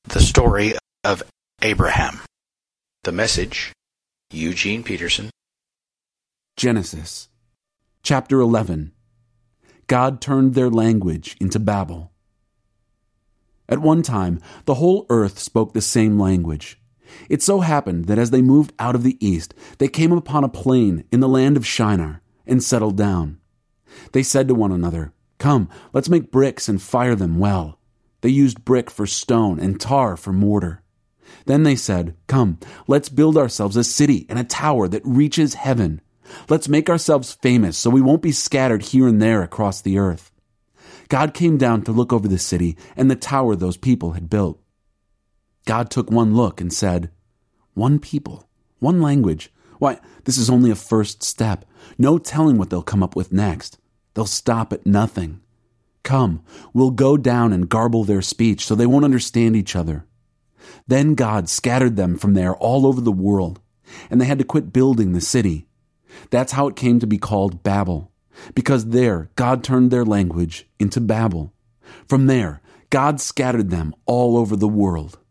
The story of Abraham. The message, Eugene Peterson. Genesis, chapter 11. God turned their language into Babel. At one time, the whole earth spoke the same language. It so happened that as they moved out of the east, they came upon a plain in the land of Shinar and settled down. They said to one another, "Come, let's make bricks and fire them well." They used brick for stone and tar for mortar. Then they said, "Come, let's build ourselves a city and a tower that reaches heaven. Let's make ourselves famous so we won't be scattered here and there across the earth." God came down to look over the city and the tower those people had built. God took one look and said, "One people, one language. Why, this is only a first step. No telling what they'll come up with next. They'll stop at nothing. Come, we'll go down and garble their speech so they won't understand each other." Then God scattered them from there all over the world, and they had to quit building the city. That's how it came to be called Babel, because there God turned their language into Babel. From there, God scattered them all over the world.